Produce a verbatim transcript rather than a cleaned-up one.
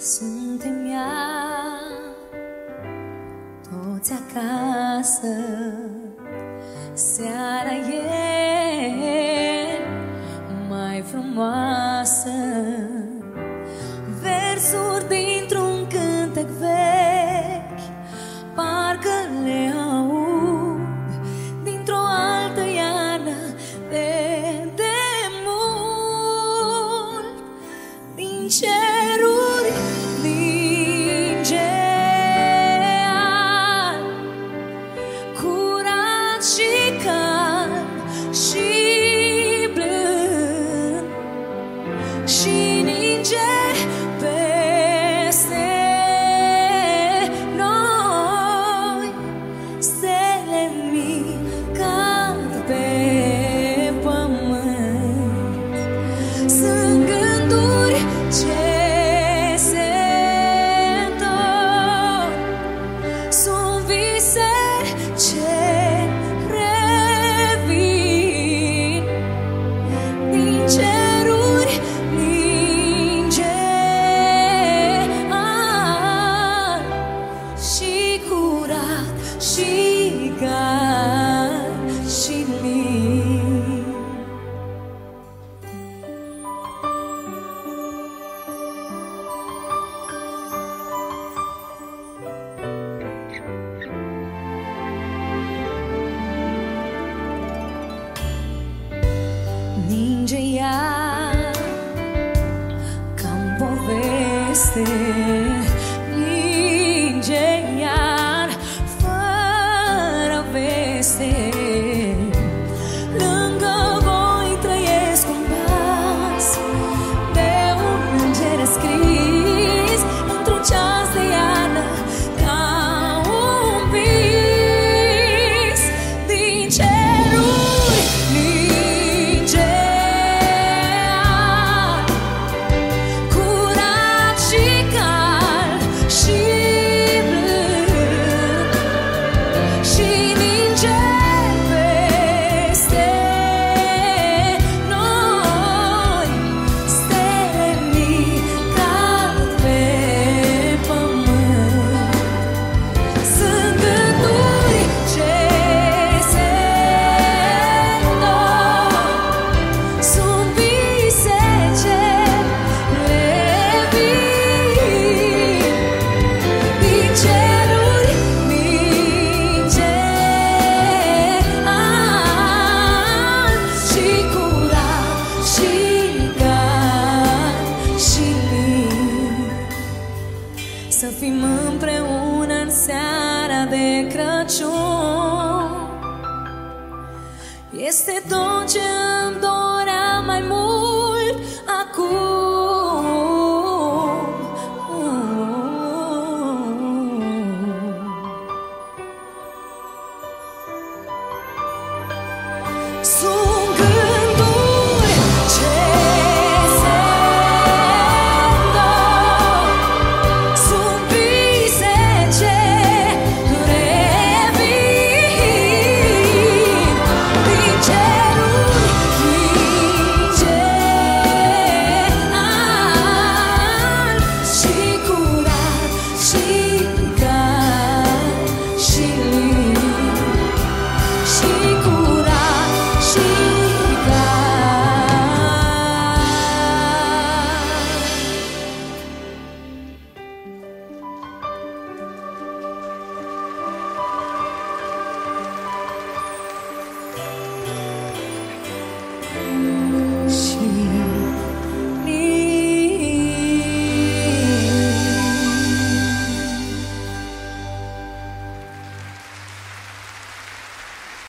Suntem iar toți acasă. Seara e mai frumoasă. Versuri dintr-un cântec vechi parcă le aud dintr-o altă iarnă de demult. Din ceruri ninge alb, curat și cald și blând, și ninge peste noi. Stele mici cad pe pământ. Sunt gânduri ce se întorc, sunt viseri ce revin. Din ceruri ninge alb și curat și gard și lin. Ninge iar ca-n poveste, ninge iar fără veste. Lângă voi trăiesc un pas de un înger scris într-un ceas de iarnă ca un vis. Din ceruri ninge alb, curat și cald și blând, și ninge peste noi. Stele mici cad pe pământ. Sunt gânduri ce se întorc, sunt vise ce revin. Din ceruri ninge alb și curat și gard și lin. Să fim împreună în seara de Crăciun este tot ce